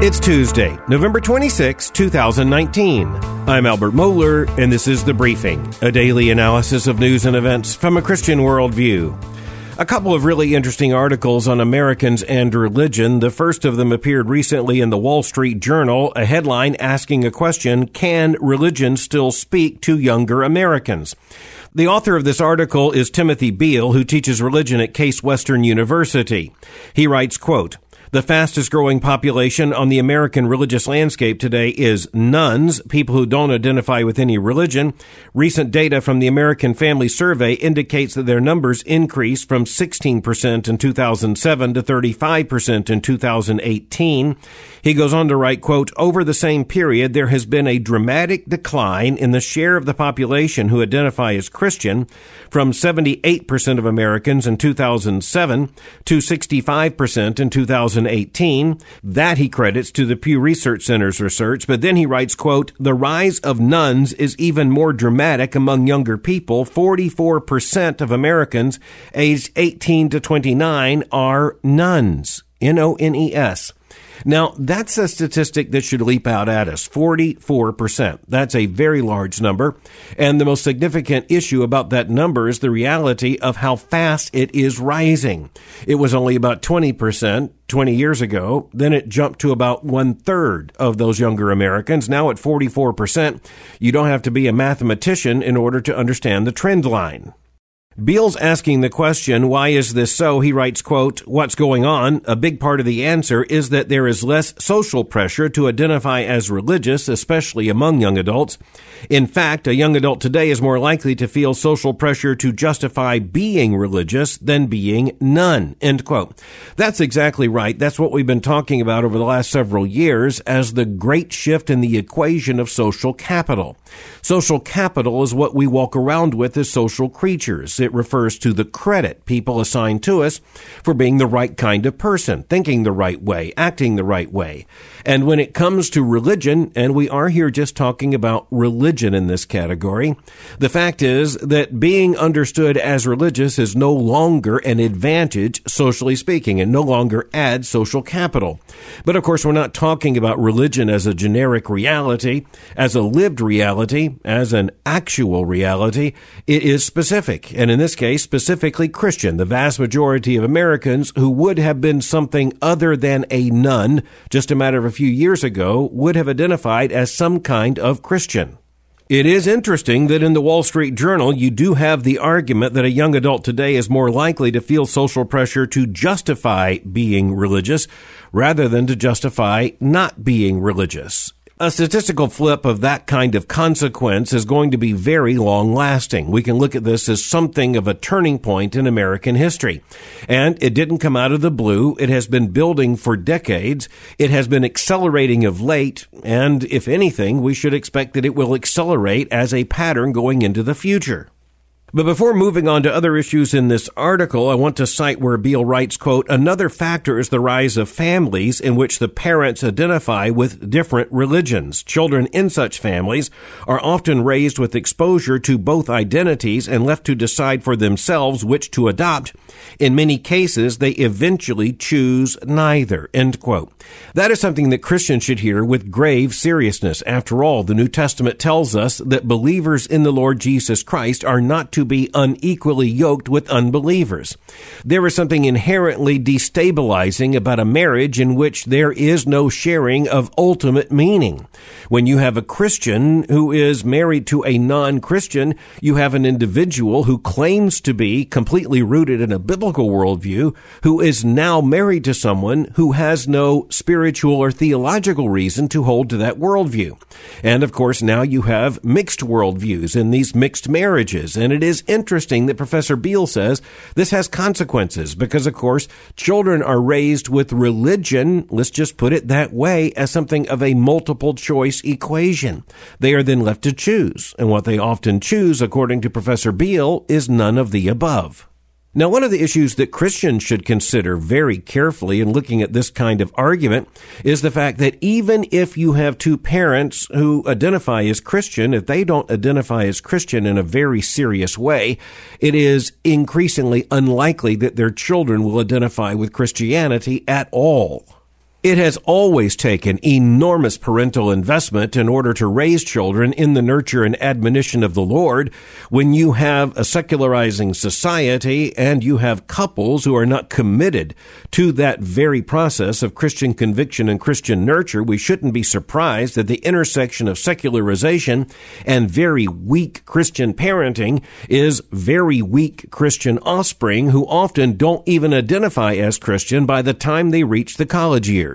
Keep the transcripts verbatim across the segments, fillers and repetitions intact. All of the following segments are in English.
It's Tuesday, November twenty-sixth, two thousand nineteen. I'm Albert Mohler, and this is The Briefing, a daily analysis of news and events from a Christian worldview. A couple of really interesting articles on Americans and religion. The first of them appeared recently in the Wall Street Journal, a headline asking a question, can religion still speak to younger Americans? The author of this article is Timothy Beal, who teaches religion at Case Western University. He writes, quote, "The fastest growing population on the American religious landscape today is nones, people who don't identify with any religion. Recent data from the American Family Survey indicates that their numbers increased from sixteen percent in two thousand seven to thirty-five percent in two thousand eighteen. He goes on to write, quote, "Over the same period, there has been a dramatic decline in the share of the population who identify as Christian from seventy-eight percent of Americans in two thousand seven to sixty-five percent in two thousand eighteen. That he credits to the Pew Research Center's research. But then he writes, quote, "The rise of nones is even more dramatic among younger people. forty-four percent of Americans aged eighteen to twenty-nine are nones. N O N E S. Now, that's a statistic that should leap out at us, forty-four percent. That's a very large number. And the most significant issue about that number is the reality of how fast it is rising. It was only about twenty percent twenty years ago. Then it jumped to about one-third of those younger Americans. Now at forty-four percent, you don't have to be a mathematician in order to understand the trend line. Beal's asking the question, why is this so? He writes, quote, "What's going on? A big part of the answer is that there is less social pressure to identify as religious, especially among young adults. In fact, a young adult today is more likely to feel social pressure to justify being religious than being none," end quote. That's exactly right. That's what we've been talking about over the last several years as the great shift in the equation of social capital. Social capital is what we walk around with as social creatures. It refers to the credit people assign to us for being the right kind of person, thinking the right way, acting the right way. And when it comes to religion, and we are here just talking about religion in this category, the fact is that being understood as religious is no longer an advantage, socially speaking, and no longer adds social capital. But of course, we're not talking about religion as a generic reality, as a lived reality, as an actual reality. It is specific, and in this case, specifically Christian. The vast majority of Americans who would have been something other than a none just a matter of a few years ago would have identified as some kind of Christian. It is interesting that in the Wall Street Journal, you do have the argument that a young adult today is more likely to feel social pressure to justify being religious rather than to justify not being religious. A statistical flip of that kind of consequence is going to be very long-lasting. We can look at this as something of a turning point in American history. And it didn't come out of the blue. It has been building for decades. It has been accelerating of late. And if anything, we should expect that it will accelerate as a pattern going into the future. But before moving on to other issues in this article, I want to cite where Beal writes, quote, "Another factor is the rise of families in which the parents identify with different religions. Children in such families are often raised with exposure to both identities and left to decide for themselves which to adopt. In many cases, they eventually choose neither," end quote. That is something that Christians should hear with grave seriousness. After all, the New Testament tells us that believers in the Lord Jesus Christ are not to to be unequally yoked with unbelievers. There is something inherently destabilizing about a marriage in which there is no sharing of ultimate meaning. When you have a Christian who is married to a non-Christian, you have an individual who claims to be completely rooted in a biblical worldview, who is now married to someone who has no spiritual or theological reason to hold to that worldview. And of course, now you have mixed worldviews in these mixed marriages, and it is is interesting that Professor Beal says this has consequences because, of course, children are raised with religion, let's just put it that way, as something of a multiple choice equation. They are then left to choose, and what they often choose, according to Professor Beal, is none of the above. Now, one of the issues that Christians should consider very carefully in looking at this kind of argument is the fact that even if you have two parents who identify as Christian, if they don't identify as Christian in a very serious way, it is increasingly unlikely that their children will identify with Christianity at all. It has always taken enormous parental investment in order to raise children in the nurture and admonition of the Lord. When you have a secularizing society and you have couples who are not committed to that very process of Christian conviction and Christian nurture, we shouldn't be surprised that the intersection of secularization and very weak Christian parenting is very weak Christian offspring who often don't even identify as Christian by the time they reach the college years.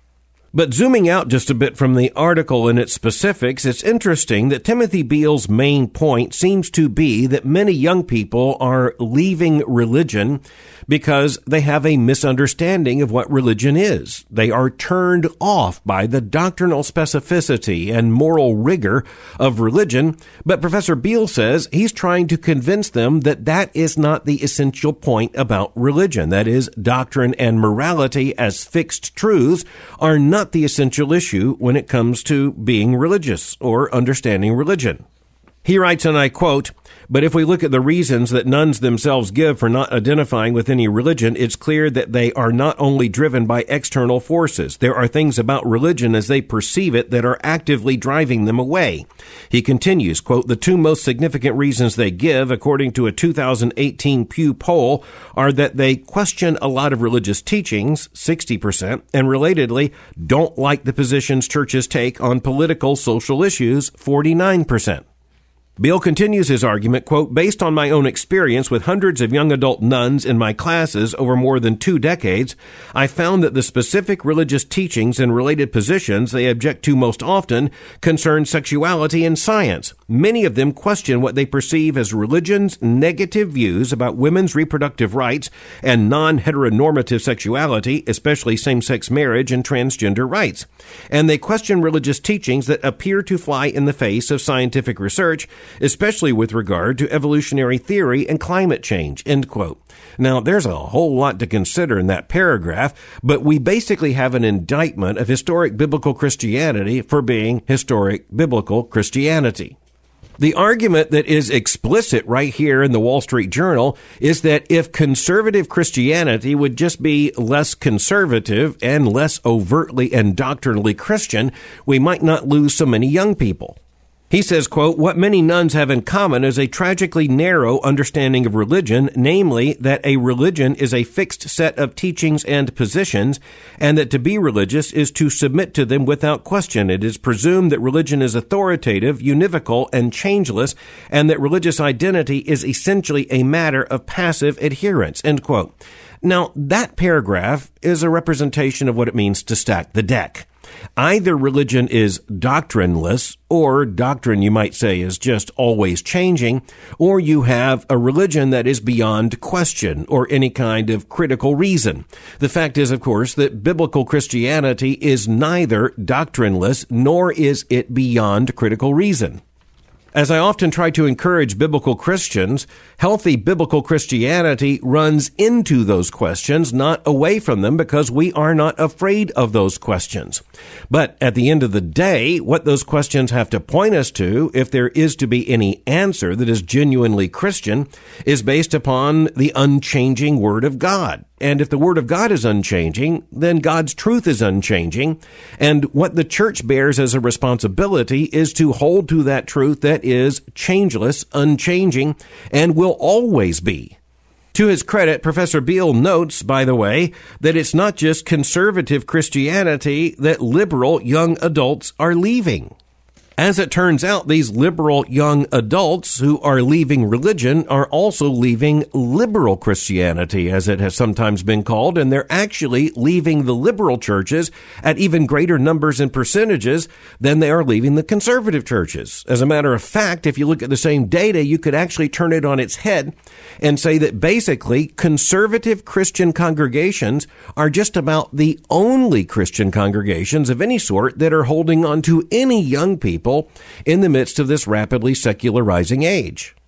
But zooming out just a bit from the article and its specifics, it's interesting that Timothy Beale's main point seems to be that many young people are leaving religion because they have a misunderstanding of what religion is. They are turned off by the doctrinal specificity and moral rigor of religion, but Professor Beale says he's trying to convince them that that is not the essential point about religion. That is, doctrine and morality as fixed truths are not the essential issue when it comes to being religious or understanding religion. He writes, and I quote, "But if we look at the reasons that nuns themselves give for not identifying with any religion, it's clear that they are not only driven by external forces. There are things about religion as they perceive it that are actively driving them away." He continues, quote, "The two most significant reasons they give, according to a two thousand eighteen Pew poll, are that they question a lot of religious teachings, sixty percent, and relatedly, don't like the positions churches take on political social issues, forty-nine percent. Beale continues his argument, quote, "Based on my own experience with hundreds of young adult nuns in my classes over more than two decades, I found that the specific religious teachings and related positions they object to most often concern sexuality and science. Many of them question what they perceive as religion's negative views about women's reproductive rights and non-heteronormative sexuality, especially same-sex marriage and transgender rights. And they question religious teachings that appear to fly in the face of scientific research, especially with regard to evolutionary theory and climate change," end quote. Now, there's a whole lot to consider in that paragraph, but we basically have an indictment of historic biblical Christianity for being historic biblical Christianity. The argument that is explicit right here in the Wall Street Journal is that if conservative Christianity would just be less conservative and less overtly and doctrinally Christian, we might not lose so many young people. He says, quote, "What many nuns have in common is a tragically narrow understanding of religion, namely that a religion is a fixed set of teachings and positions, and that to be religious is to submit to them without question. It is presumed that religion is authoritative, univocal, and changeless, and that religious identity is essentially a matter of passive adherence," end quote. Now, that paragraph is a representation of what it means to stack the deck. Either religion is doctrineless, or doctrine, you might say, is just always changing, or you have a religion that is beyond question or any kind of critical reason. The fact is, of course, that biblical Christianity is neither doctrineless nor is it beyond critical reason. As I often try to encourage biblical Christians, healthy biblical Christianity runs into those questions, not away from them, because we are not afraid of those questions. But at the end of the day, what those questions have to point us to, if there is to be any answer that is genuinely Christian, is based upon the unchanging Word of God. And if the Word of God is unchanging, then God's truth is unchanging. And what the church bears as a responsibility is to hold to that truth that is changeless, unchanging, and will always be. To his credit, Professor Beale notes, by the way, that it's not just conservative Christianity that liberal young adults are leaving. As it turns out, these liberal young adults who are leaving religion are also leaving liberal Christianity, as it has sometimes been called, and they're actually leaving the liberal churches at even greater numbers and percentages than they are leaving the conservative churches. As a matter of fact, if you look at the same data, you could actually turn it on its head and say that basically conservative Christian congregations are just about the only Christian congregations of any sort that are holding on to any young people in the midst of this rapidly secularizing age.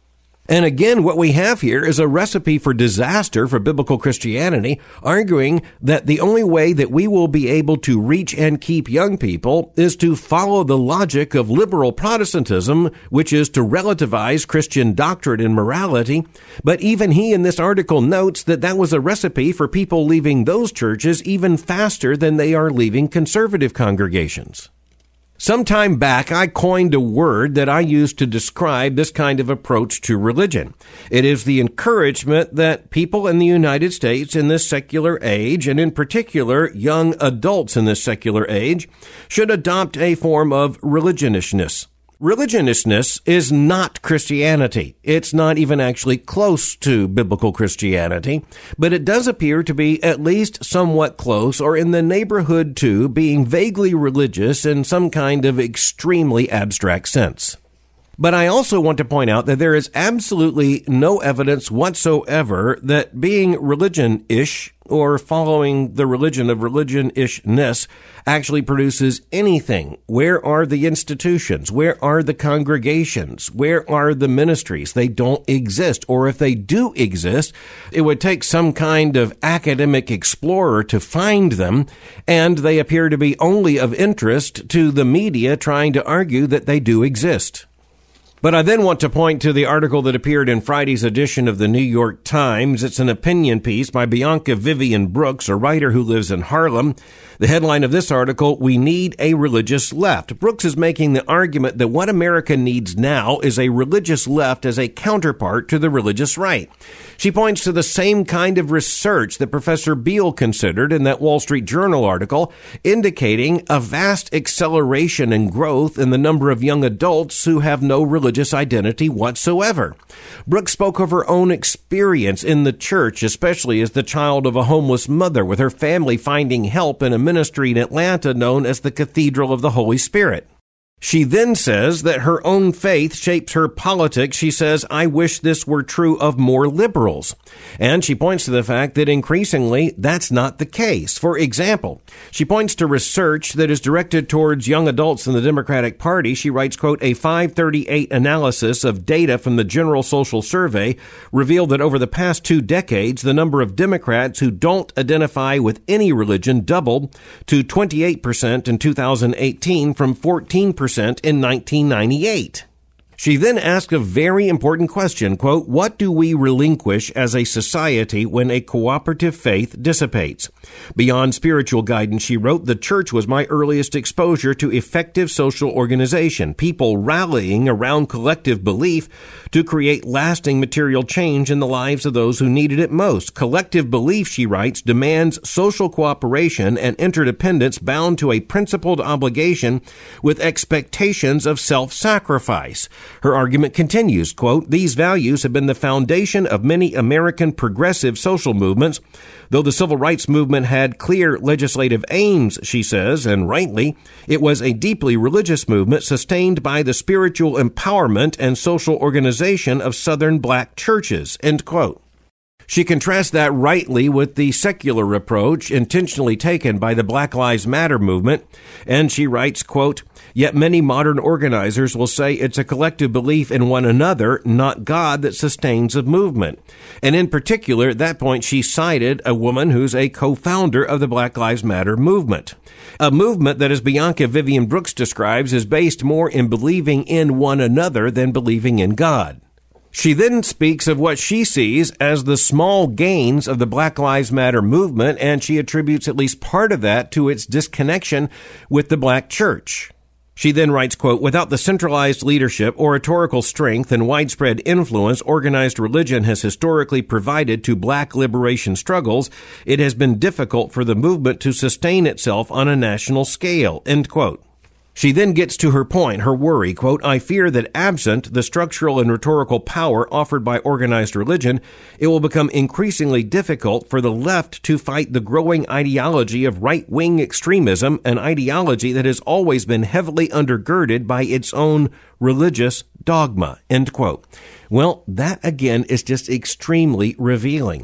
And again, what we have here is a recipe for disaster for biblical Christianity, arguing that the only way that we will be able to reach and keep young people is to follow the logic of liberal Protestantism, which is to relativize Christian doctrine and morality. But even he in this article notes that that was a recipe for people leaving those churches even faster than they are leaving conservative congregations. Some time back, I coined a word that I use to describe this kind of approach to religion. It is the encouragement that people in the United States in this secular age, and in particular young adults in this secular age, should adopt a form of religionishness. Religionishness is not Christianity. It's not even actually close to biblical Christianity, but it does appear to be at least somewhat close or in the neighborhood to being vaguely religious in some kind of extremely abstract sense. But I also want to point out that there is absolutely no evidence whatsoever that being religion-ish or following the religion of religion-ishness actually produces anything. Where are the institutions? Where are the congregations? Where are the ministries? They don't exist. Or if they do exist, it would take some kind of academic explorer to find them, and they appear to be only of interest to the media trying to argue that they do exist. But I then want to point to the article that appeared in Friday's edition of the New York Times. It's an opinion piece by Bianca Vivian Brooks, a writer who lives in Harlem. The headline of this article, "We Need a Religious Left." Brooks is making the argument that what America needs now is a religious left as a counterpart to the religious right. She points to the same kind of research that Professor Beale considered in that Wall Street Journal article, indicating a vast acceleration and growth in the number of young adults who have no religious identity whatsoever. Brooks spoke of her own experience in the church, especially as the child of a homeless mother, with her family finding help in a ministry in Atlanta known as the Cathedral of the Holy Spirit. She then says that her own faith shapes her politics. She says, "I wish this were true of more liberals." And she points to the fact that increasingly that's not the case. For example, she points to research that is directed towards young adults in the Democratic Party. She writes, quote, "A five thirty-eight analysis of data from the General Social Survey revealed that over the past two decades, the number of Democrats who don't identify with any religion doubled to twenty-eight percent in two thousand eighteen from fourteen percent in nineteen ninety-eight. She then asked a very important question, quote, "What do we relinquish as a society when a cooperative faith dissipates?" Beyond spiritual guidance, she wrote, "The church was my earliest exposure to effective social organization, people rallying around collective belief to create lasting material change in the lives of those who needed it most. Collective belief," she writes, "demands social cooperation and interdependence bound to a principled obligation with expectations of self-sacrifice." Her argument continues, quote, "These values have been the foundation of many American progressive social movements. Though the civil rights movement had clear legislative aims," she says, and rightly, "it was a deeply religious movement sustained by the spiritual empowerment and social organization of Southern black churches," end quote. She contrasts that rightly with the secular approach intentionally taken by the Black Lives Matter movement, and she writes, quote, "Yet many modern organizers will say it's a collective belief in one another, not God, that sustains a movement." And in particular, at that point, she cited a woman who's a co-founder of the Black Lives Matter movement, a movement that, as Bianca Vivian Brooks describes, is based more in believing in one another than believing in God. She then speaks of what she sees as the small gains of the Black Lives Matter movement, and she attributes at least part of that to its disconnection with the black church. She then writes, quote, "Without the centralized leadership, oratorical strength, and widespread influence organized religion has historically provided to black liberation struggles, it has been difficult for the movement to sustain itself on a national scale," end quote. She then gets to her point, her worry, quote, "I fear that absent the structural and rhetorical power offered by organized religion, it will become increasingly difficult for the left to fight the growing ideology of right-wing extremism, an ideology that has always been heavily undergirded by its own religious dogma," end quote. Well, that again is just extremely revealing.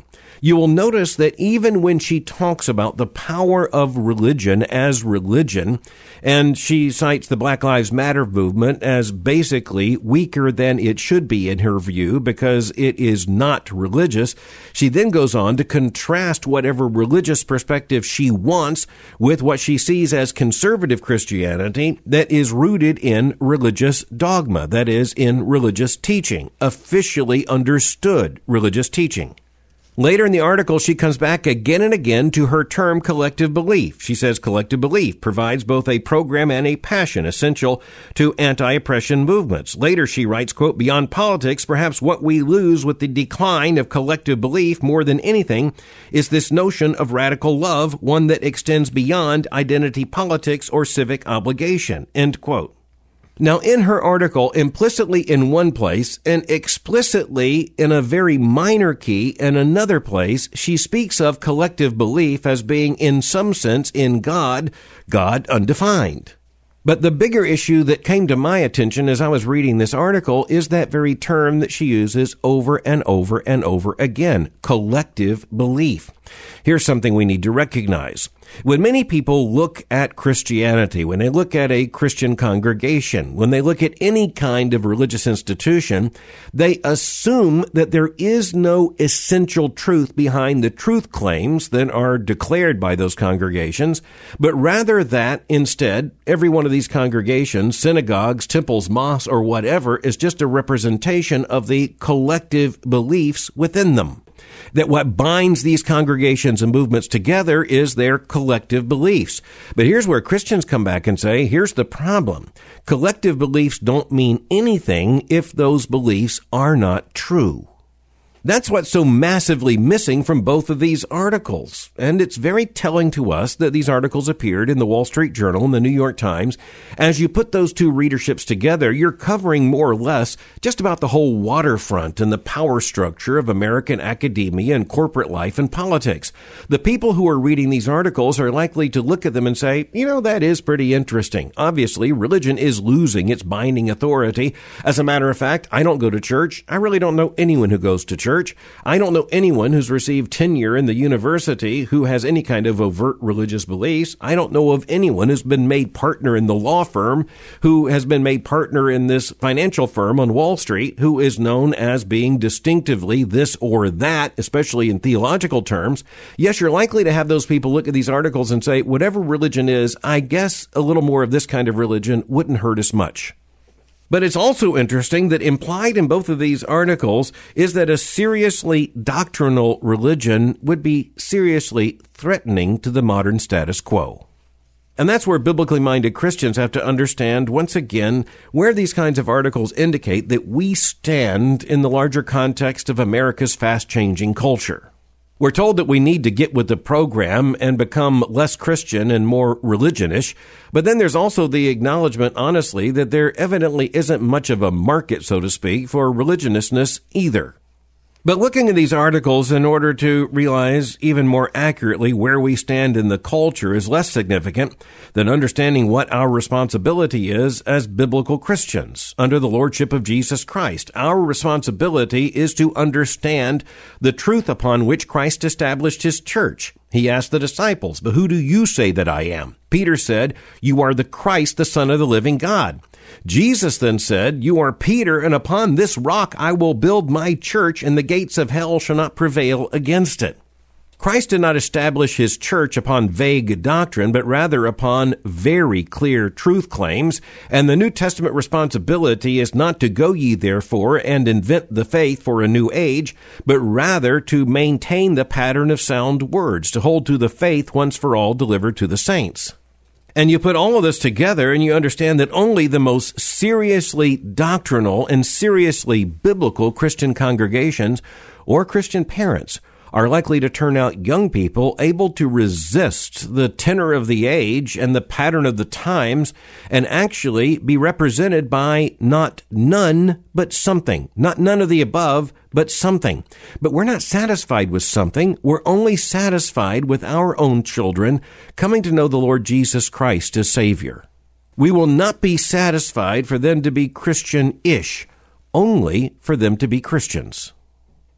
you will notice that even when she talks about the power of religion as religion, and she cites the Black Lives Matter movement as basically weaker than it should be in her view because it is not religious, she then goes on to contrast whatever religious perspective she wants with what she sees as conservative Christianity that is rooted in religious dogma, that is, in religious teaching, officially understood religious teaching. Later in the article, she comes back again and again to her term collective belief. She says collective belief provides both a program and a passion essential to anti-oppression movements. Later, she writes, quote, beyond politics, perhaps what we lose with the decline of collective belief more than anything is this notion of radical love, one that extends beyond identity politics or civic obligation, end quote. Now, in her article, implicitly in one place and explicitly in a very minor key in another place, she speaks of collective belief as being in some sense in God, God undefined. But the bigger issue that came to my attention as I was reading this article is that very term that she uses over and over and over again, collective belief. Here's something we need to recognize. When many people look at Christianity, when they look at a Christian congregation, when they look at any kind of religious institution, they assume that there is no essential truth behind the truth claims that are declared by those congregations, but rather that instead, every one of these congregations, synagogues, temples, mosques, or whatever, is just a representation of the collective beliefs within them. That what binds these congregations and movements together is their collective beliefs. But here's where Christians come back and say, here's the problem. Collective beliefs don't mean anything if those beliefs are not true. That's what's so massively missing from both of these articles. And it's very telling to us that these articles appeared in the Wall Street Journal and the New York Times. As you put those two readerships together, you're covering more or less just about the whole waterfront and the power structure of American academia and corporate life and politics. The people who are reading these articles are likely to look at them and say, you know, that is pretty interesting. Obviously, religion is losing its binding authority. As a matter of fact, I don't go to church. I really don't know anyone who goes to church. I don't know anyone who's received tenure in the university who has any kind of overt religious beliefs. I don't know of anyone who's been made partner in the law firm, who has been made partner in this financial firm on Wall Street, who is known as being distinctively this or that, especially in theological terms. Yes, you're likely to have those people look at these articles and say, whatever religion is, I guess a little more of this kind of religion wouldn't hurt us much. But it's also interesting that implied in both of these articles is that a seriously doctrinal religion would be seriously threatening to the modern status quo. And that's where biblically minded Christians have to understand, once again, where these kinds of articles indicate that we stand in the larger context of America's fast-changing culture. We're told that we need to get with the program and become less Christian and more religionish, but then there's also the acknowledgement, honestly, that there evidently isn't much of a market, so to speak, for religiousness either. But looking at these articles in order to realize even more accurately where we stand in the culture is less significant than understanding what our responsibility is as biblical Christians under the lordship of Jesus Christ. Our responsibility is to understand the truth upon which Christ established his church. He asked the disciples, "But who do you say that I am?" Peter said, "You are the Christ, the Son of the living God." Jesus then said, "You are Peter, and upon this rock I will build my church, and the gates of hell shall not prevail against it." Christ did not establish his church upon vague doctrine, but rather upon very clear truth claims. And the New Testament responsibility is not to go ye therefore and invent the faith for a new age, but rather to maintain the pattern of sound words, to hold to the faith once for all delivered to the saints. And you put all of this together and you understand that only the most seriously doctrinal and seriously biblical Christian congregations or Christian parents are likely to turn out young people able to resist the tenor of the age and the pattern of the times and actually be represented by not none, but something. Not none of the above, but something. But we're not satisfied with something. We're only satisfied with our own children coming to know the Lord Jesus Christ as Savior. We will not be satisfied for them to be Christian-ish, only for them to be Christians.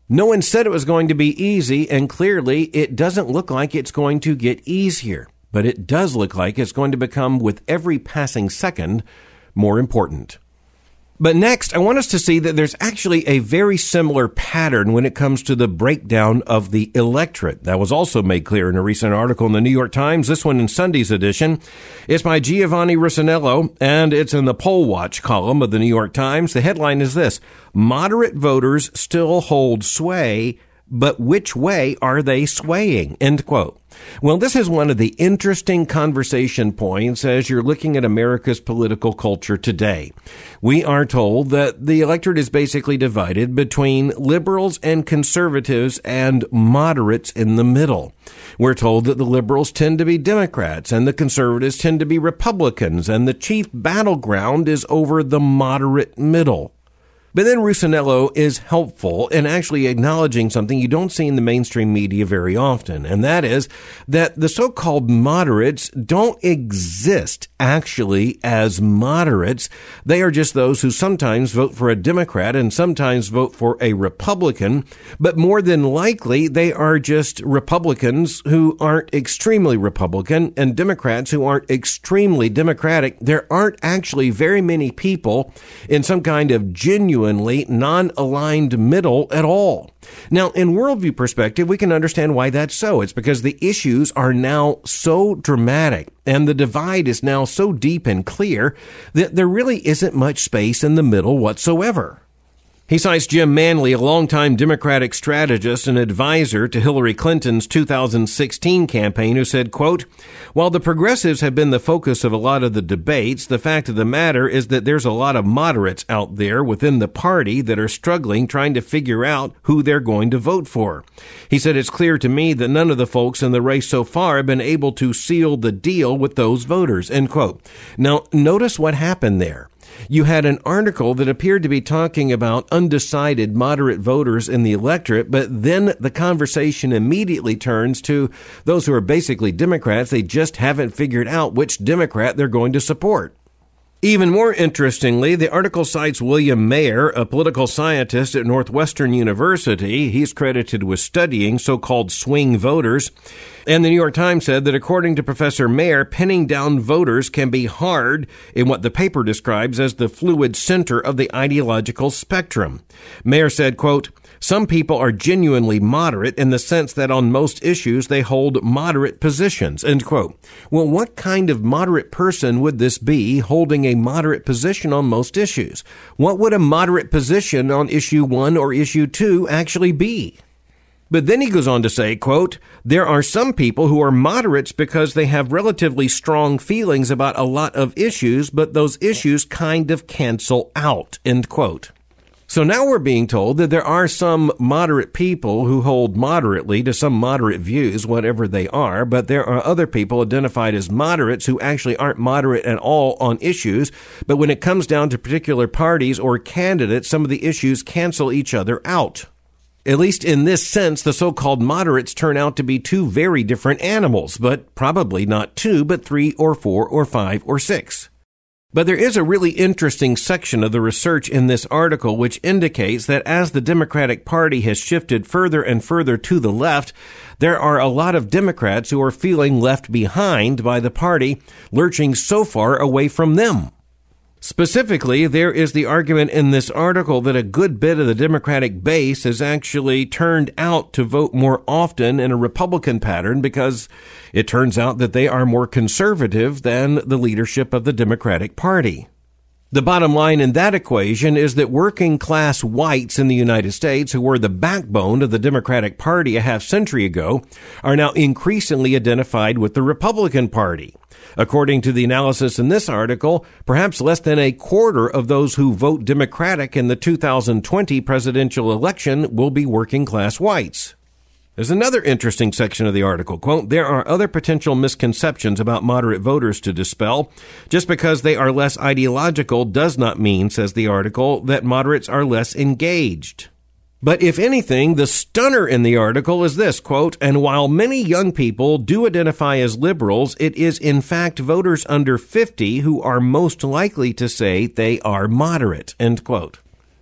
No one said it was going to be easy, and clearly it doesn't look like it's going to get easier. But it does look like it's going to become, with every passing second, more important. But next, I want us to see that there's actually a very similar pattern when it comes to the breakdown of the electorate. That was also made clear in a recent article in the New York Times, this one in Sunday's edition. It's by Giovanni Russinello, and it's in the Poll Watch column of the New York Times. The headline is this: Moderate voters still hold sway, but which way are they swaying? End quote. Well, this is one of the interesting conversation points as you're looking at America's political culture today. We are told that the electorate is basically divided between liberals and conservatives and moderates in the middle. We're told that the liberals tend to be Democrats and the conservatives tend to be Republicans, and the chief battleground is over the moderate middle. But then Russinello is helpful in actually acknowledging something you don't see in the mainstream media very often, and that is that the so-called moderates don't exist actually as moderates. They are just those who sometimes vote for a Democrat and sometimes vote for a Republican, but more than likely they are just Republicans who aren't extremely Republican and Democrats who aren't extremely Democratic. There aren't actually very many people in some kind of genuine non-aligned middle at all. Now, in worldview perspective, we can understand why that's so. It's because the issues are now so dramatic and the divide is now so deep and clear that there really isn't much space in the middle whatsoever. He cites Jim Manley, a longtime Democratic strategist and advisor to Hillary Clinton's two thousand sixteen campaign, who said, quote, "While the progressives have been the focus of a lot of the debates, the fact of the matter is that there's a lot of moderates out there within the party that are struggling trying to figure out who they're going to vote for." He said, "It's clear to me that none of the folks in the race so far have been able to seal the deal with those voters," end quote. Now, notice what happened there. You had an article that appeared to be talking about undecided moderate voters in the electorate, but then the conversation immediately turns to those who are basically Democrats. They just haven't figured out which Democrat they're going to support. Even more interestingly, the article cites William Mayer, a political scientist at Northwestern University. He's credited with studying so-called swing voters. And the New York Times said that according to Professor Mayer, pinning down voters can be hard in what the paper describes as the fluid center of the ideological spectrum. Mayer said, quote, "Some people are genuinely moderate in the sense that on most issues they hold moderate positions," end quote. Well, what kind of moderate person would this be holding a moderate position on most issues? What would a moderate position on issue one or issue two actually be? But then he goes on to say, quote, "There are some people who are moderates because they have relatively strong feelings about a lot of issues, but those issues kind of cancel out," end quote. So now we're being told that there are some moderate people who hold moderately to some moderate views, whatever they are, but there are other people identified as moderates who actually aren't moderate at all on issues, but when it comes down to particular parties or candidates, some of the issues cancel each other out. At least in this sense, the so-called moderates turn out to be two very different animals, but probably not two, but three or four or five or six. But there is a really interesting section of the research in this article which indicates that as the Democratic Party has shifted further and further to the left, there are a lot of Democrats who are feeling left behind by the party, lurching so far away from them. Specifically, there is the argument in this article that a good bit of the Democratic base has actually turned out to vote more often in a Republican pattern because it turns out that they are more conservative than the leadership of the Democratic Party. The bottom line in that equation is that working class whites in the United States, who were the backbone of the Democratic Party a half century ago, are now increasingly identified with the Republican Party. According to the analysis in this article, perhaps less than a quarter of those who vote Democratic in the two thousand twenty presidential election will be working class whites. There's another interesting section of the article. Quote, "There are other potential misconceptions about moderate voters to dispel. Just because they are less ideological does not mean," says the article, "that moderates are less engaged." But if anything, the stunner in the article is this, quote, "And while many young people do identify as liberals, it is in fact voters under fifty who are most likely to say they are moderate," end quote.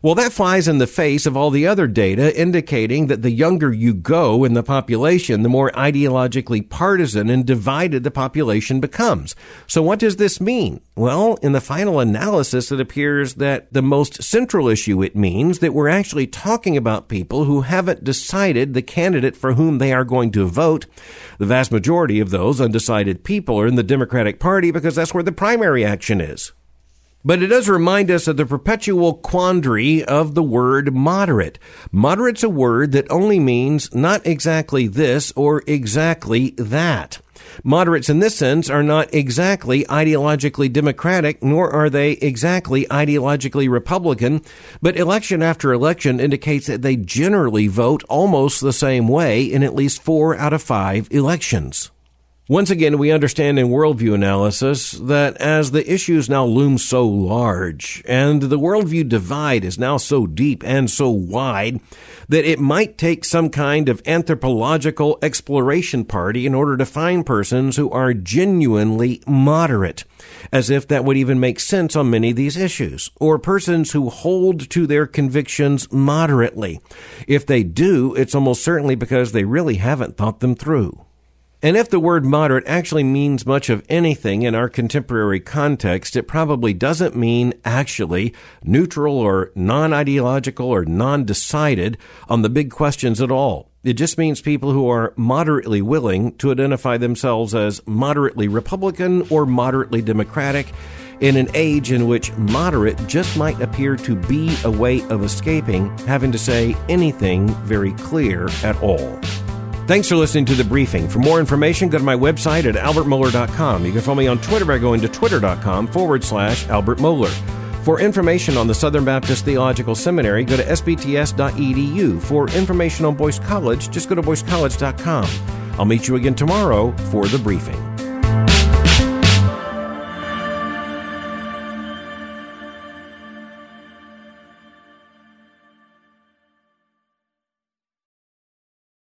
Well, that flies in the face of all the other data indicating that the younger you go in the population, the more ideologically partisan and divided the population becomes. So what does this mean? Well, in the final analysis, it appears that the most central issue it means that we're actually talking about people who haven't decided the candidate for whom they are going to vote. The vast majority of those undecided people are in the Democratic Party because that's where the primary action is. But it does remind us of the perpetual quandary of the word moderate. Moderate's a word that only means not exactly this or exactly that. Moderates in this sense are not exactly ideologically Democratic, nor are they exactly ideologically Republican, but election after election indicates that they generally vote almost the same way in at least four out of five elections. Once again, we understand in worldview analysis that as the issues now loom so large and the worldview divide is now so deep and so wide that it might take some kind of anthropological exploration party in order to find persons who are genuinely moderate, as if that would even make sense on many of these issues, or persons who hold to their convictions moderately. If they do, it's almost certainly because they really haven't thought them through. And if the word moderate actually means much of anything in our contemporary context, it probably doesn't mean actually neutral or non-ideological or non-decided on the big questions at all. It just means people who are moderately willing to identify themselves as moderately Republican or moderately Democratic in an age in which moderate just might appear to be a way of escaping having to say anything very clear at all. Thanks for listening to The Briefing. For more information, go to my website at albert mohler dot com. You can follow me on Twitter by going to twitter.com forward slash Albert Mohler. For information on the Southern Baptist Theological Seminary, go to s b t s dot e d u. For information on Boyce College, just go to boyce college dot com. I'll meet you again tomorrow for The Briefing.